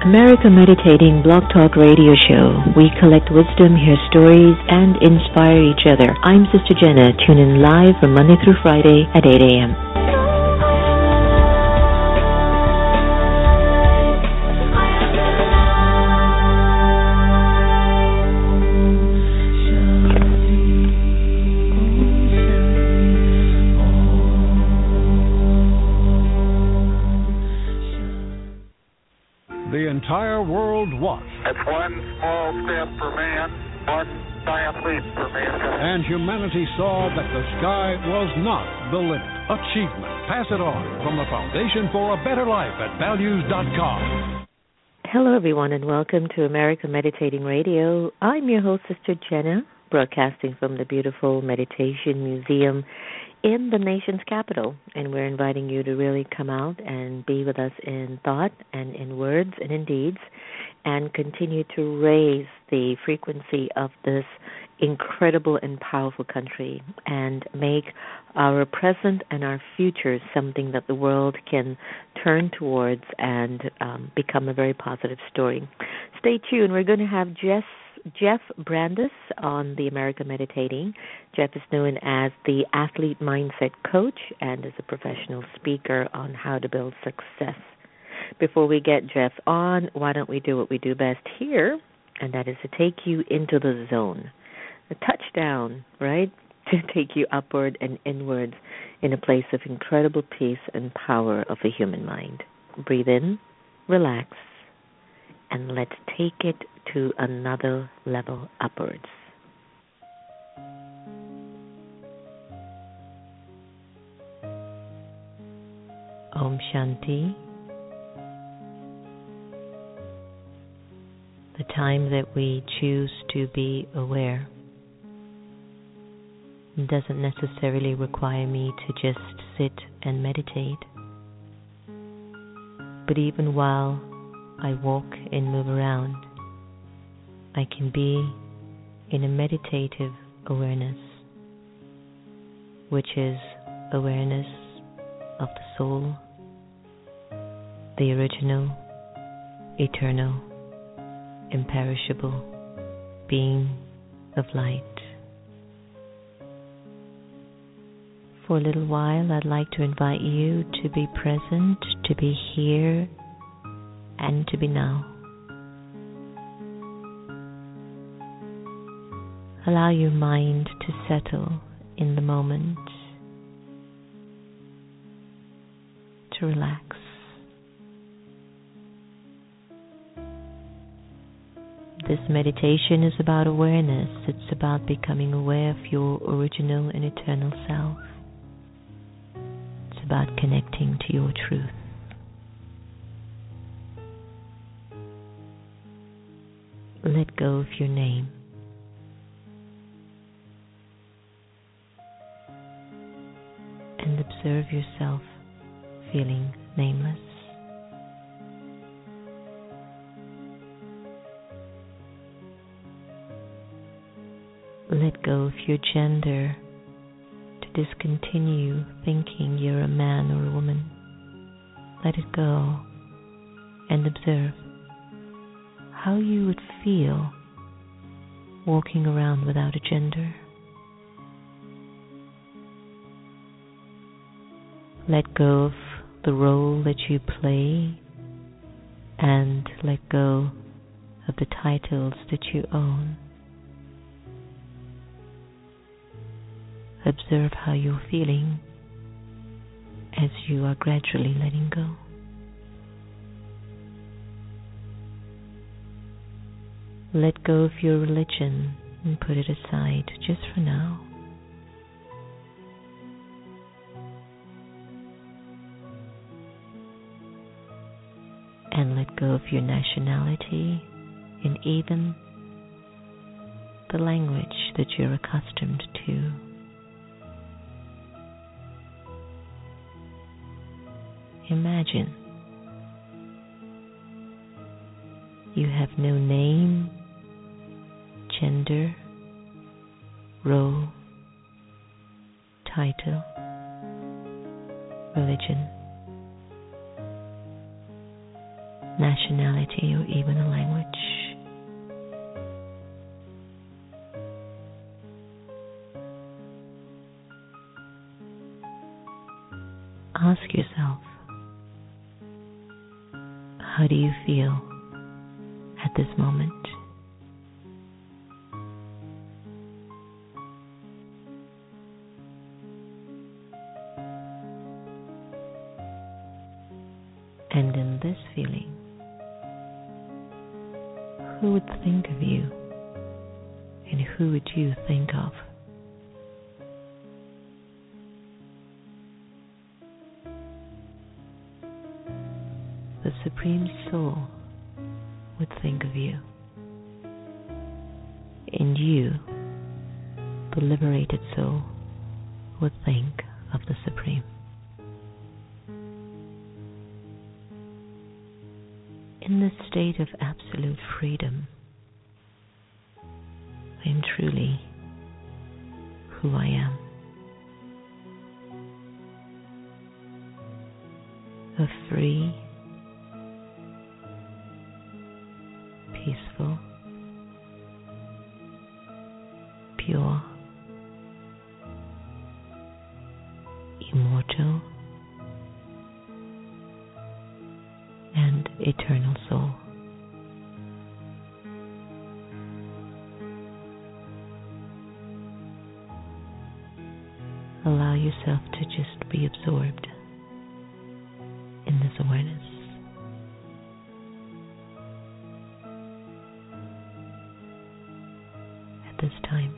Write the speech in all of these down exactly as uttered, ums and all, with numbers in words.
America Meditating Blog Talk Radio Show. We collect wisdom, hear stories, and inspire each other. I'm Sister Jenna. Tune in live from Monday through Friday at eight a.m. The entire world watched. It's one small step for man, one giant leap for mankind. And humanity saw that the sky was not the limit. Achievement. Pass it on from the Foundation for a Better Life at values dot com. Hello, everyone, and welcome to America Meditating Radio. I'm your host, Sister Jenna, broadcasting from the beautiful Meditation Museum in the nation's capital, and we're inviting you to really come out and be with us in thought and in words and in deeds, and continue to raise the frequency of this incredible and powerful country and make our present and our future something that the world can turn towards and um, become a very positive story. Stay tuned. We're going to have Jess Jeff Brandes on the America Meditating. Jeff is known as the Athlete Mindset Coach and is a professional speaker on how to build success. Before we get Jeff on, why don't we do what we do best here, and that is to take you into the zone, a touchdown, right, to take you upward and inwards in a place of incredible peace and power of the human mind. Breathe in, relax, and let's take it to another level upwards. Om Shanti. The time that we choose to be aware doesn't necessarily require me to just sit and meditate. But even while I walk and move around, I can be in a meditative awareness, which is awareness of the soul, the original, eternal, imperishable being of light. For a little while, I'd like to invite you to be present, to be here, and to be now. Allow your mind to settle in the moment, to relax. This meditation is about awareness. It's about becoming aware of your original and eternal self. It's about connecting to your truth. Let go of your name. And observe yourself feeling nameless. Let go of your gender to discontinue thinking you're a man or a woman. Let it go and observe how you would feel walking around without a gender. Let go of the role that you play and let go of the titles that you own. Observe how you're feeling as you are gradually letting go. Let go of your religion and put it aside just for now. And let go of your nationality and even the language that you're accustomed to. Imagine you have no name, gender, role, title, religion. nationality, or even a language. Ask yourself, how do you feel at this moment? And in this feeling, who would think of you, and who would you think of? The Supreme Soul would think of you, and you, the liberated soul, would think of the Supreme. In this state of absolute freedom, I am truly who I am. A free, peaceful, pure, immortal, and eternal soul. Allow yourself to just be absorbed in this awareness. At this time.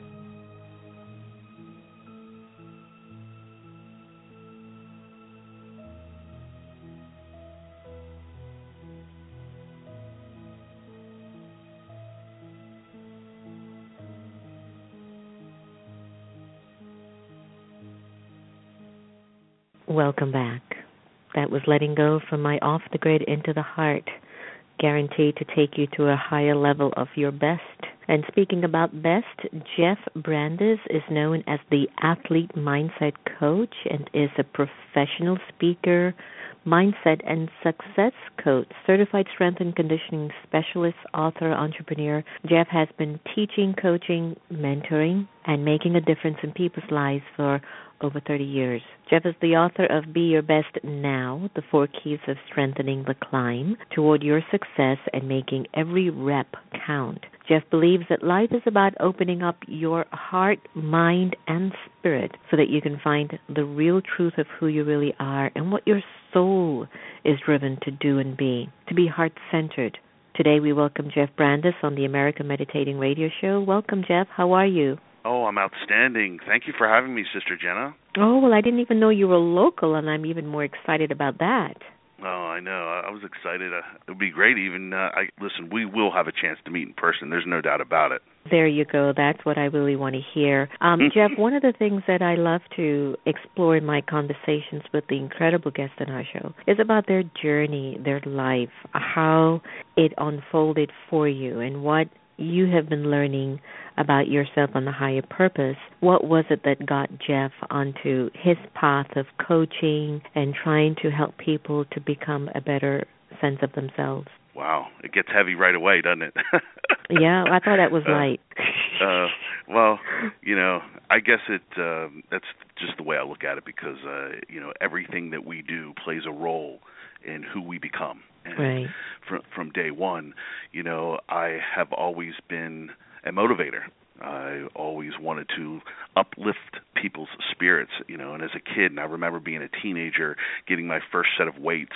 Welcome back. That was Letting Go from My Off the Grid Into the Heart, guaranteed to take you to a higher level of your best. And speaking about best, Jeff Brandes is known as the Athlete Mindset Coach and is a professional speaker, mindset and success coach, certified strength and conditioning specialist, author, entrepreneur. Jeff has been teaching, coaching, mentoring, and making a difference in people's lives for over thirty years. Jeff is the author of Be Your Best Now, the four keys of strengthening the climb toward your success and making every rep count. Jeff believes that life is about opening up your heart, mind, and spirit so that you can find the real truth of who you really are and what your soul is driven to do and be, to be heart-centered. Today we welcome Jeff Brandes on the American Meditating Radio Show. Welcome, Jeff. How are you? Oh, I'm outstanding. Thank you for having me, Sister Jenna. Oh, well, I didn't even know you were local, and I'm even more excited about that. Oh, I know. I was excited. Uh, it would be great even. Uh, I, listen, we will have a chance to meet in person. There's no doubt about it. There you go. That's what I really want to hear. Um, Jeff, one of the things that I love to explore in my conversations with the incredible guests on our show is about their journey, their life, how it unfolded for you, and what you have been learning about yourself on the higher purpose. What was it that got Jeff onto his path of coaching and trying to help people to become a better sense of themselves? Wow, it gets heavy right away, doesn't it? Yeah, I thought that was uh, light. uh, well, you know, I guess it uh, that's just the way I look at it because, uh, you know, everything that we do plays a role in who we become. And right. from, from day one, you know, I have always been a motivator. I always wanted to uplift people's spirits, you know, and as a kid, and I remember being a teenager, getting my first set of weights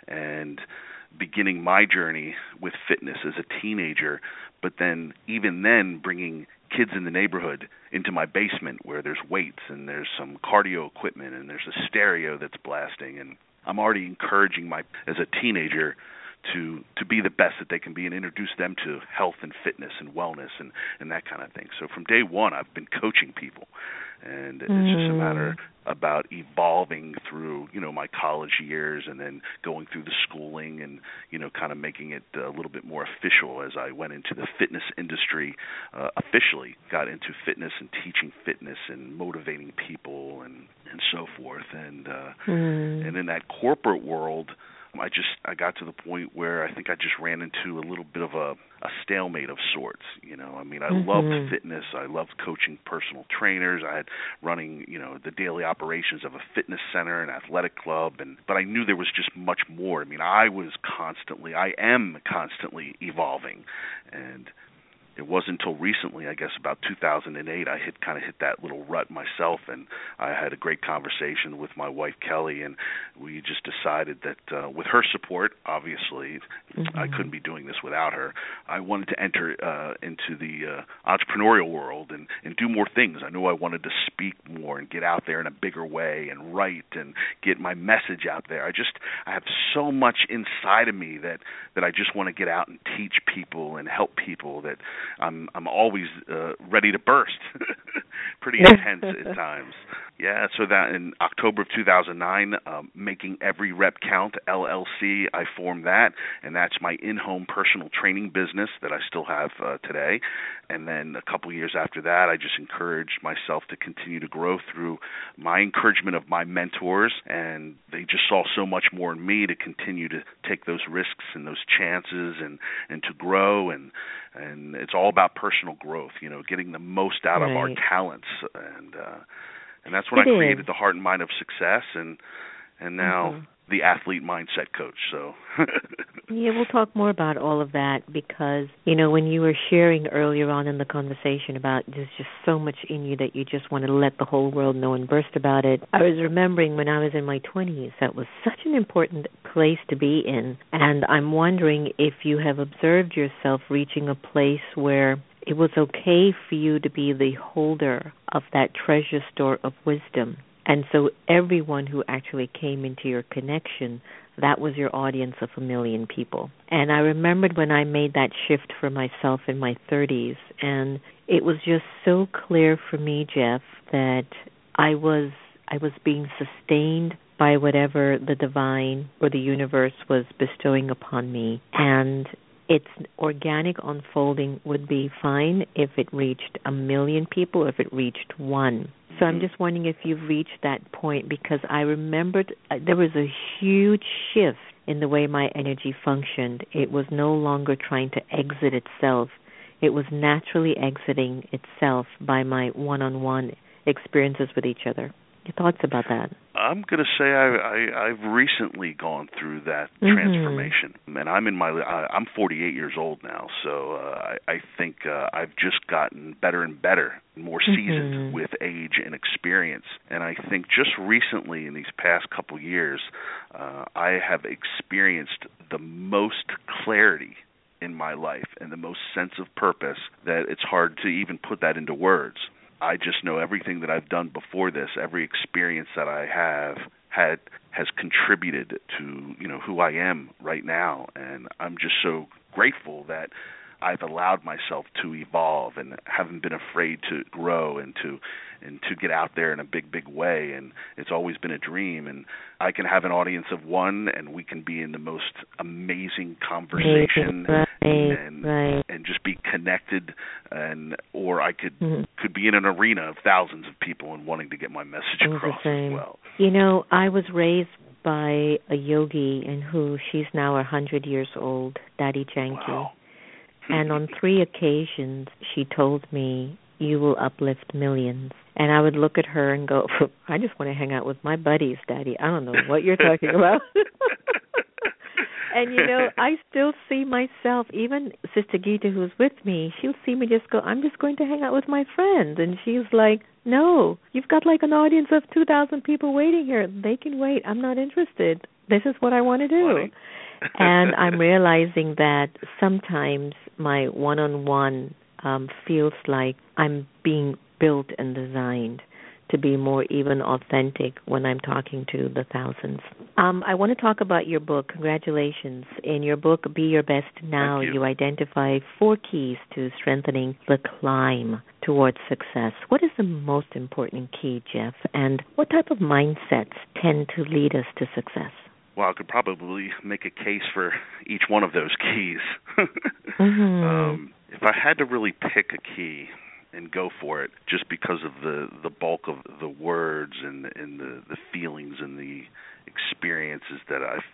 and beginning my journey with fitness as a teenager, but then even then bringing kids in the neighborhood into my basement where there's weights and there's some cardio equipment and there's a stereo that's blasting, and I'm already encouraging my, as a teenager, to to be the best that they can be and introduce them to health and fitness and wellness and, and that kind of thing. So from day one, I've been coaching people, and it's mm. just a matter about evolving through, you know, my college years and then going through the schooling and, you know, kind of making it a little bit more official as I went into the fitness industry, uh, officially got into fitness and teaching fitness and motivating people and, and so forth. And uh, mm. and in that corporate world, I just I got to the point where I think I just ran into a little bit of a, a stalemate of sorts. You know, I mean, I mm-hmm. loved fitness. I loved coaching personal trainers. I had running, you know, the daily operations of a fitness center, an athletic club, and but I knew there was just much more. I mean, I was constantly, I am constantly evolving, and it wasn't until recently, I guess about two thousand eight, I hit kind of hit that little rut myself, and I had a great conversation with my wife, Kelly, and we just decided that uh, with her support, obviously, mm-hmm. I couldn't be doing this without her. I wanted to enter uh, into the uh, entrepreneurial world and, and do more things. I knew I wanted to speak more and get out there in a bigger way and write and get my message out there. I just, I have so much inside of me that, that I just want to get out and teach people and help people that I'm I'm always uh, ready to burst. Pretty intense at times. Yeah, so that in October of two thousand nine, um, Making Every Rep Count, L L C, I formed that, and that's my in-home personal training business that I still have uh, today. And then a couple years after that, I just encouraged myself to continue to grow through my encouragement of my mentors, and they just saw so much more in me to continue to take those risks and those chances and, and to grow, and and it's all about personal growth, you know, getting the most out right. of our talents, and uh, and that's when it I created is. the Heart and Mind of Success, and and now mm-hmm. the Athlete Mindset Coach. So yeah, we'll talk more about all of that because, you know, when you were sharing earlier on in the conversation about there's just so much in you that you just want to let the whole world know and burst about it, I was remembering when I was in my twenties, that was such an important place to be in. And I'm wondering if you have observed yourself reaching a place where it was okay for you to be the holder of that treasure store of wisdom. And so everyone who actually came into your connection, that was your audience of a million people. And I remembered when I made that shift for myself in my thirties, and it was just so clear for me, Jeff, that I was I was being sustained by whatever the divine or the universe was bestowing upon me. And its organic unfolding would be fine if it reached a million people or if it reached one. So I'm just wondering if you've reached that point, because I remembered uh, there was a huge shift in the way my energy functioned. It was no longer trying to exit itself. It was naturally exiting itself by my one-on-one experiences with each other. Your thoughts about that? I'm going to say I, I, I've recently gone through that mm-hmm. transformation, and I'm in my I, I'm forty-eight years old now, so uh, I, I think uh, I've just gotten better and better, more seasoned mm-hmm. with age and experience. And I think just recently, in these past couple years, uh, I have experienced the most clarity in my life and the most sense of purpose that it's hard to even put that into words. I just know everything that I've done before this, every experience that I have had has contributed to, you know, who I am right now. And I'm just so grateful that I've allowed myself to evolve and haven't been afraid to grow and to and to get out there in a big, big way. And it's always been a dream. And I can have an audience of one, and we can be in the most amazing conversation right, and right. and just be connected. And or I could mm-hmm. could be in an arena of thousands of people and wanting to get my message across as well. You know, I was raised by a yogi, and who she's now one hundred years old, Daddy Janki. Wow. And on three occasions, she told me, you will uplift millions. And I would look at her and go, I just want to hang out with my buddies, Daddy. I don't know what you're talking about. And, you know, I still see myself, even Sister Gita, who's with me, she'll see me just go, I'm just going to hang out with my friends. And she's like, no, you've got like an audience of two thousand people waiting here. They can wait. I'm not interested. This is what I want to do. Funny. And I'm realizing that sometimes my one-on-one um, feels like I'm being built and designed to be more even authentic when I'm talking to the thousands. Um, I want to talk about your book. Congratulations. In your book, Be Your Best Now, you. you identify four keys to strengthening the climb towards success. What is the most important key, Jeff? And what type of mindsets tend to lead us to success? Well, I could probably make a case for each one of those keys. mm-hmm. um, if I had to really pick a key and go for it, just because of the, the bulk of the words and, and the, the feelings and the experiences that I felt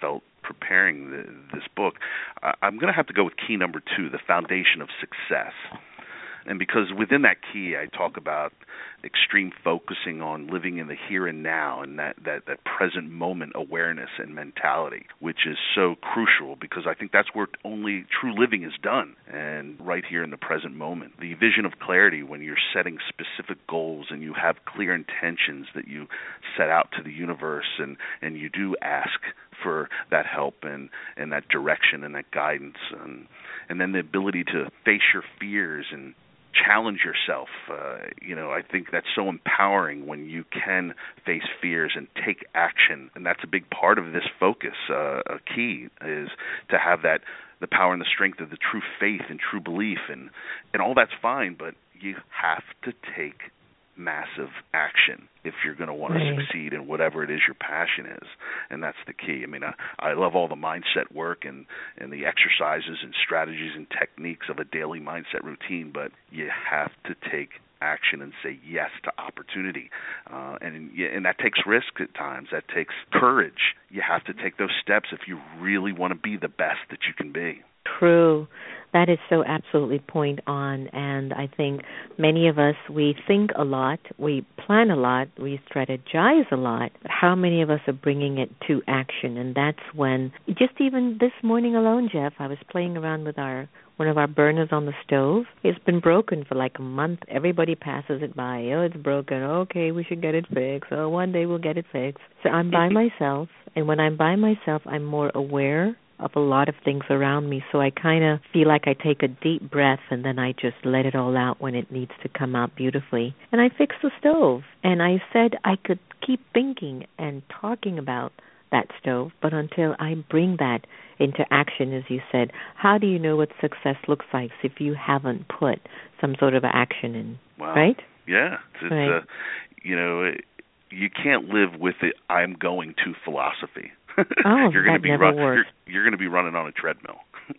preparing the, this book, uh, I'm going to have to go with key number two, the foundation of success. And because within that key, I talk about extreme focusing on living in the here and now and that, that, that present moment awareness and mentality, which is so crucial because I think that's where only true living is done, and right here in the present moment. The vision of clarity, when you're setting specific goals and you have clear intentions that you set out to the universe, and, and you do ask for that help and, and that direction and that guidance, and, and then the ability to face your fears and challenge yourself. Uh, you know, I think that's so empowering when you can face fears and take action, and that's a big part of this focus. Uh, a key is to have that, the power and the strength of the true faith and true belief, and, and all that's fine, but you have to take massive action if you're going to want right. to succeed in whatever it is your passion is, and that's the key. I mean, I, I love all the mindset work and, and the exercises and strategies and techniques of a daily mindset routine, but you have to take action and say yes to opportunity, uh, and and that takes risk at times. That takes courage. You have to take those steps if you really want to be the best that you can be. True. That is so absolutely point on, and I think many of us, we think a lot, we plan a lot, we strategize a lot, but how many of us are bringing it to action? And that's when, just even this morning alone, Jeff, I was playing around with our one of our burners on the stove. It's been broken for like a month. Everybody passes it by. Oh, it's broken. Okay, we should get it fixed. Oh, one day we'll get it fixed. So I'm by myself, and when I'm by myself, I'm more aware of a lot of things around me, so I kind of feel like I take a deep breath and then I just let it all out when it needs to come out beautifully. And I fixed the stove, and I said I could keep thinking and talking about that stove, but until I bring that into action, as you said, how do you know what success looks like if you haven't put some sort of action in, wow. right? Yeah. It's, right. Uh, you know, you can't live with the I'm going to philosophy. Oh, you're going that to be never run, works. You're, you're going to be running on a treadmill.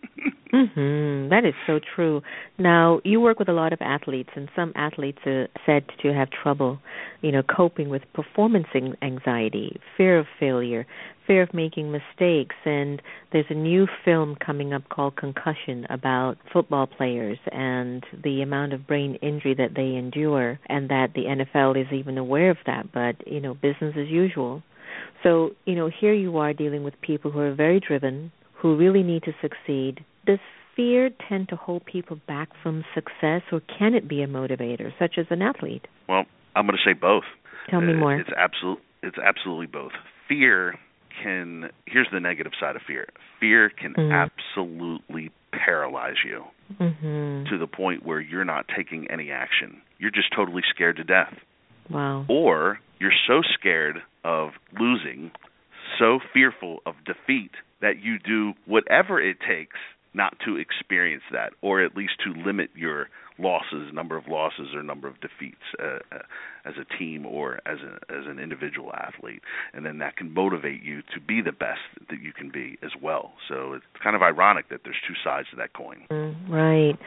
Mm-hmm. That is so true. Now, you work with a lot of athletes, and some athletes are said to have trouble, you know, coping with performance anxiety, fear of failure, fear of making mistakes. And there's a new film coming up called Concussion about football players and the amount of brain injury that they endure, and that the N F L is even aware of that. But, you know, business as usual. So, you know, here you are dealing with people who are very driven, who really need to succeed. Does fear tend to hold people back from success, or can it be a motivator, such as an athlete? Well, I'm going to say both. Tell me uh, more. It's absolute. It's absolutely both. Fear can. Here's the negative side of fear. Fear can mm. absolutely paralyze you mm-hmm. to the point where you're not taking any action. You're just totally scared to death. Wow. Or you're so scared of losing, so fearful of defeat, that you do whatever it takes not to experience that, or at least to limit your losses, number of losses or number of defeats uh, uh, as a team or as a, as an individual athlete. And then that can motivate you to be the best that you can be as well. So it's kind of ironic that there's two sides to that coin. Mm, right.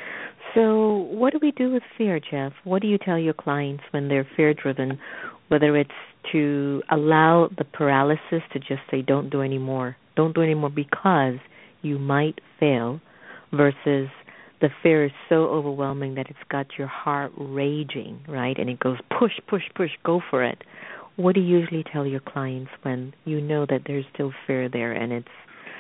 So what do we do with fear, Jeff? What do you tell your clients when they're fear-driven, whether it's to allow the paralysis to just say, don't do any more, don't do any more because you might fail, versus the fear is so overwhelming that it's got your heart raging, right? And it goes push, push, push, go for it. What do you usually tell your clients when you know that there's still fear there and it's,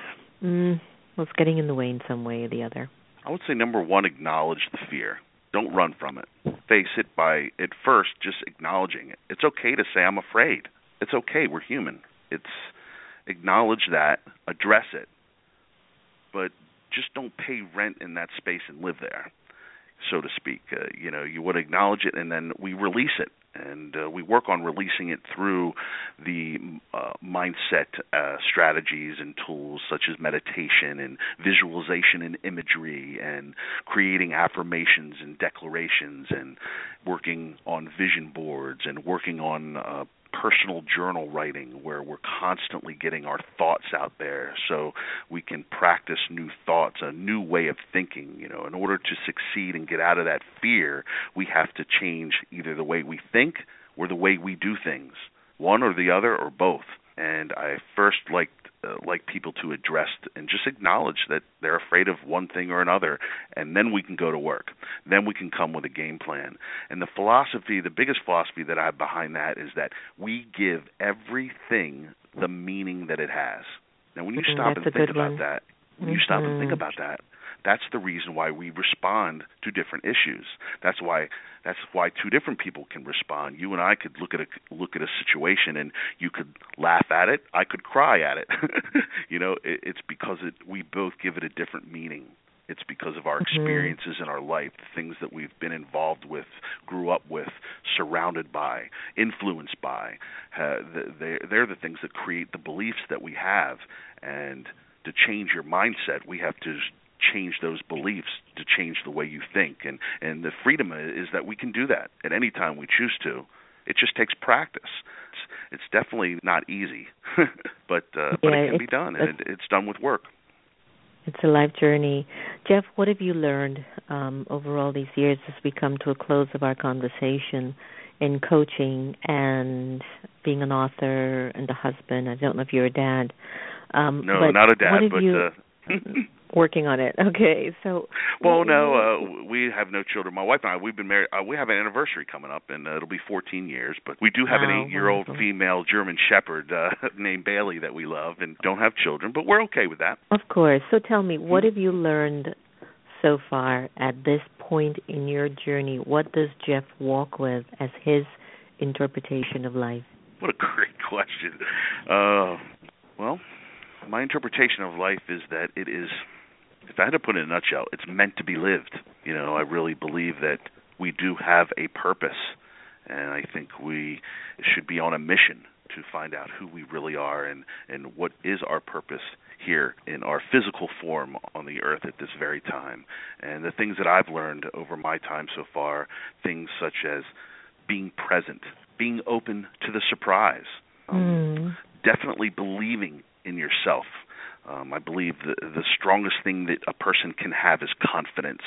mm, well, it's getting in the way in some way or the other? I would say, number one, acknowledge the fear. Don't run from it. Face it by, at first, just acknowledging it. It's okay to say, I'm afraid. It's okay. We're human. It's acknowledge that, address it, but just don't pay rent in that space and live there, so to speak. Uh, you know, you would acknowledge it, and then we release it. And uh, we work on releasing it through the uh, mindset uh, strategies and tools such as meditation and visualization and imagery and creating affirmations and declarations and working on vision boards and working on uh, personal journal writing, where we're constantly getting our thoughts out there so we can practice new thoughts, a new way of thinking. You know, in order to succeed and get out of that fear, we have to change either the way we think or the way we do things, one or the other or both. And I first like uh, like people to address and just acknowledge that they're afraid of one thing or another, and then we can go to work. Then we can come with a game plan. And the philosophy, the biggest philosophy that I have behind that is that we give everything the meaning that it has. Now, when you mm, stop and think about one. that, when mm-hmm. you stop and think about that, that's the reason why we respond to different issues. That's why that's why two different people can respond. You and I could look at a look at a situation, and you could laugh at it. I could cry at it. you know, it, it's because it, we both give it a different meaning. It's because of our experiences mm-hmm. in our life, the things that we've been involved with, grew up with, surrounded by, influenced by. Uh, they're, they're the things that create the beliefs that we have. And to change your mindset, we have to change those beliefs to change the way you think. And, and the freedom is that we can do that at any time we choose to. It just takes practice. It's, it's definitely not easy, but uh, but yeah, it can be done, and it, it's done with work. It's a life journey. Jeff, what have you learned um, over all these years as we come to a close of our conversation in coaching and being an author and a husband? I don't know if you're a dad. Um, no, but not a dad, but... You, uh, working on it. Okay, so... Well, no, uh, we have no children. My wife and I, we've been married. Uh, we have an anniversary coming up, and uh, it'll be fourteen years. But we do have wow, an eight-year-old wonderful. female German Shepherd uh, named Bailey that we love, and don't have children, but we're okay with that. Of course. So tell me, what have you learned so far at this point in your journey? What does Jeff walk with as his interpretation of life? What a great question. Uh, well, my interpretation of life is that it is... If I had to put it in a nutshell, it's meant to be lived. You know, I really believe that we do have a purpose, and I think we should be on a mission to find out who we really are and, and what is our purpose here in our physical form on the earth at this very time. And the things that I've learned over my time so far, things such as being present, being open to the surprise, um, mm. definitely believing in yourself. Um, I believe the, the strongest thing that a person can have is confidence,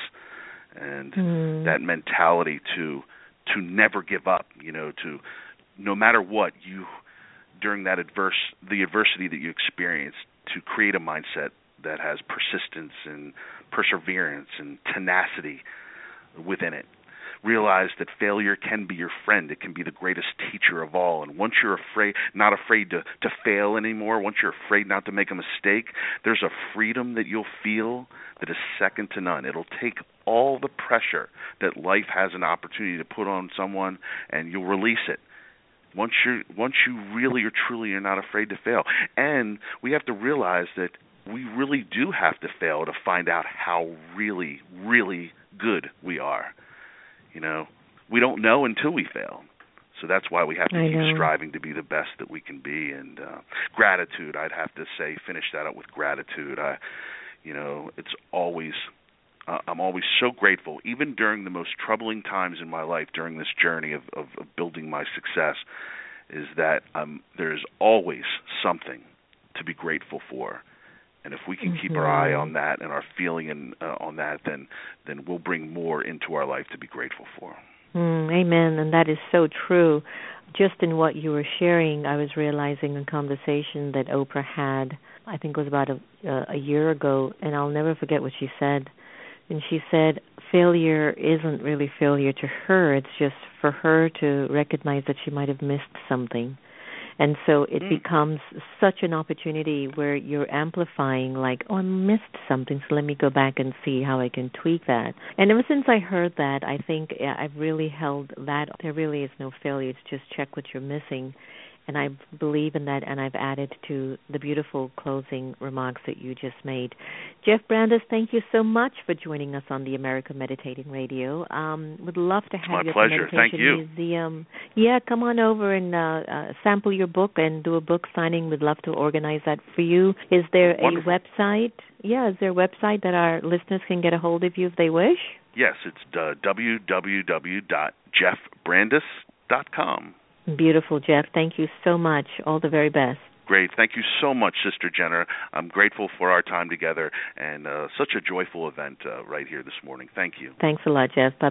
and mm. that mentality to to never give up. You know, to no matter what you during that adverse the adversity that you experience, to create a mindset that has persistence and perseverance and tenacity within it. Realize that failure can be your friend. It can be the greatest teacher of all. And once you're afraid, not afraid to, to fail anymore, once you're afraid not to make a mistake, there's a freedom that you'll feel that is second to none. It'll take all the pressure that life has an opportunity to put on someone, and you'll release it. Once you once you really or truly are not afraid to fail. And we have to realize that we really do have to fail to find out how really, really good we are. You know, we don't know until we fail. So that's why we have to I keep know. striving to be the best that we can be. And uh, gratitude, I'd have to say, finish that up with gratitude. I, you know, it's always, uh, I'm always so grateful, even during the most troubling times in my life, during this journey of, of, of building my success, is that um, there's always something to be grateful for. And if we can keep mm-hmm. our eye on that and our feeling in, uh, on that, then then we'll bring more into our life to be grateful for. Mm, amen, and that is so true. Just in what you were sharing, I was realizing a conversation that Oprah had, I think it was about a, uh, a year ago, and I'll never forget what she said. And she said failure isn't really failure to her. It's just for her to recognize that she might have missed something. And so it mm. becomes such an opportunity where you're amplifying, like, oh, I missed something, so let me go back and see how I can tweak that. And ever since I heard that, I think I've really held that there really is no failure. It's just check what you're missing. And I believe in that, and I've added to the beautiful closing remarks that you just made. Jeff Brandes, thank you so much for joining us on the America Meditating Radio. Um, would love to have you at the Meditation thank you. Museum. Yeah, come on over and uh, uh, sample your book and do a book signing. We'd love to organize that for you. Is there Wonderful. a website? Yeah, is there a website that our listeners can get a hold of you if they wish? Yes, it's uh, w w w dot jeff brandes dot com. Beautiful, Jeff. Thank you so much. All the very best. Great. Thank you so much, Sister Jenna. I'm grateful for our time together and uh, such a joyful event uh, right here this morning. Thank you. Thanks a lot, Jeff. Bye-bye.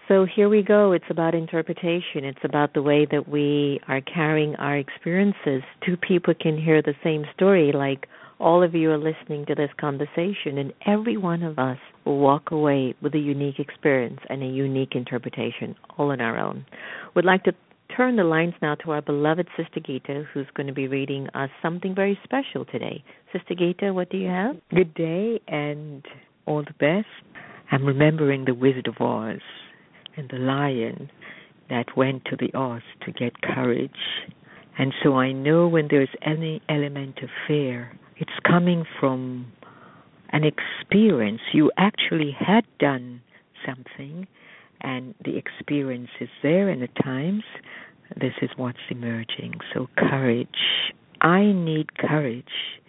So here we go. It's about interpretation. It's about the way that we are carrying our experiences. Two people can hear the same story, like all of you are listening to this conversation, and every one of us will walk away with a unique experience and a unique interpretation, all on our own. We'd like to turn the lines now to our beloved Sister Gita, who's going to be reading us something very special today. Sister Gita, what do you have? Good day and all the best. I'm remembering the Wizard of Oz and the lion that went to the Oz to get courage. And so I know when there's any element of fear, it's coming from an experience. You actually had done something, and the experience is there, and at times this is what's emerging. So courage. I need courage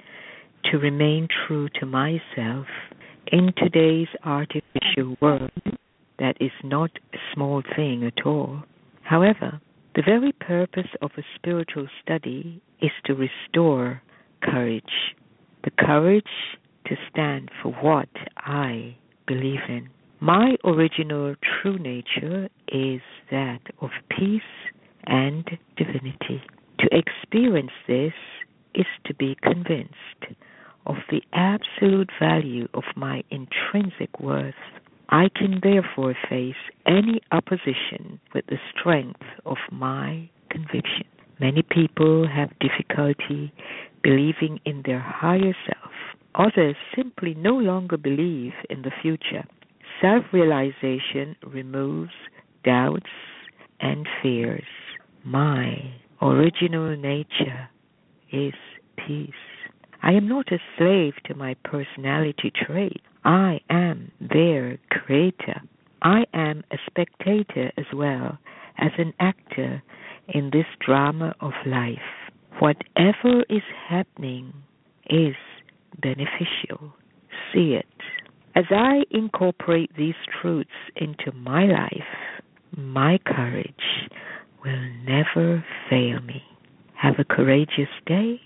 to remain true to myself in today's artificial world. That is not a small thing at all. However, the very purpose of a spiritual study is to restore courage. The courage to stand for what I believe in. My original true nature is that of peace and divinity. To experience this is to be convinced of the absolute value of my intrinsic worth. I can therefore face any opposition with the strength of my conviction. Many people have difficulty believing in their higher self. Others simply no longer believe in the future. Self-realization removes doubts and fears. My original nature is peace. I am not a slave to my personality trait. I am their creator. I am a spectator as well as an actor in this drama of life. Whatever is happening is beneficial. See it. As I incorporate these truths into my life, my courage will never fail me. Have a courageous day.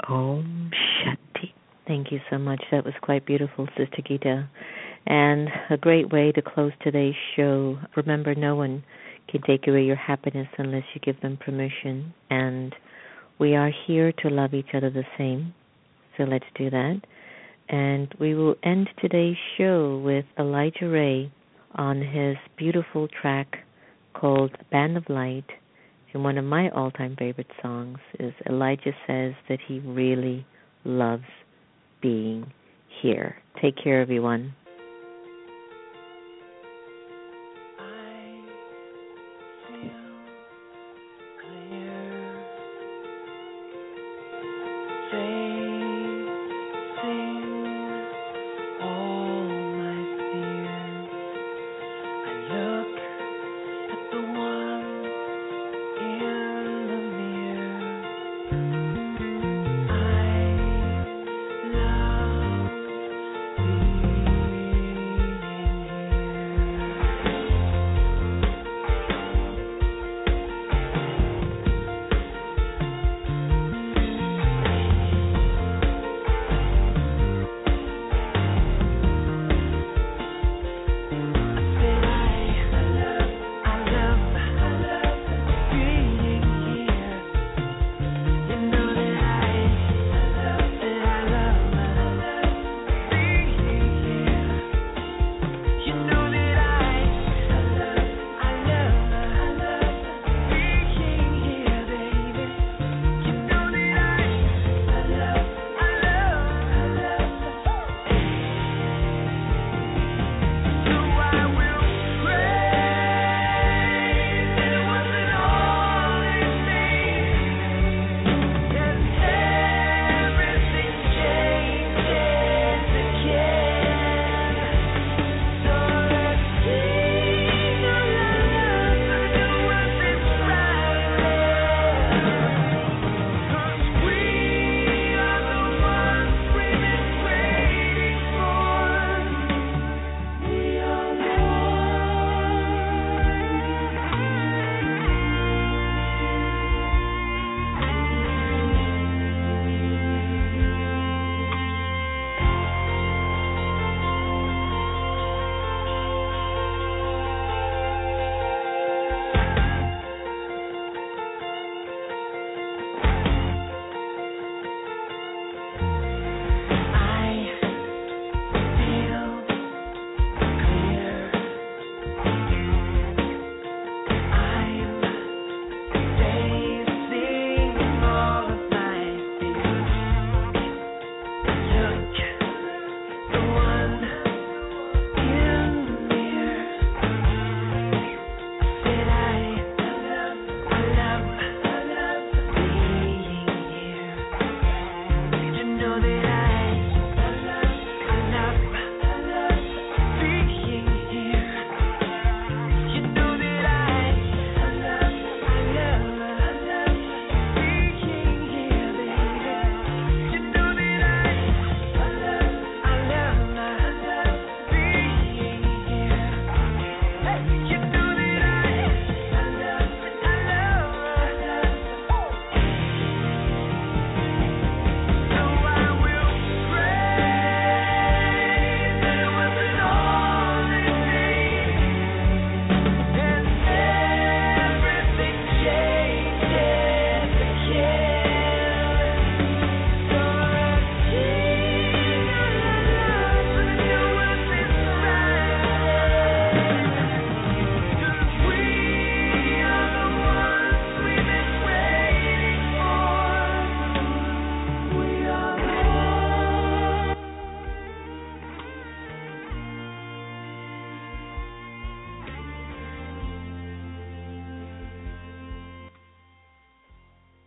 Om Shanti. Thank you so much. That was quite beautiful, Sister Gita. And a great way to close today's show. Remember, no one can take away your happiness unless you give them permission. And we are here to love each other the same. So let's do that. And we will end today's show with Elijah Ray on his beautiful track called Band of Light. And one of my all-time favorite songs is Elijah Says That He Really Loves Being Here. Take care, everyone. I feel clear. Say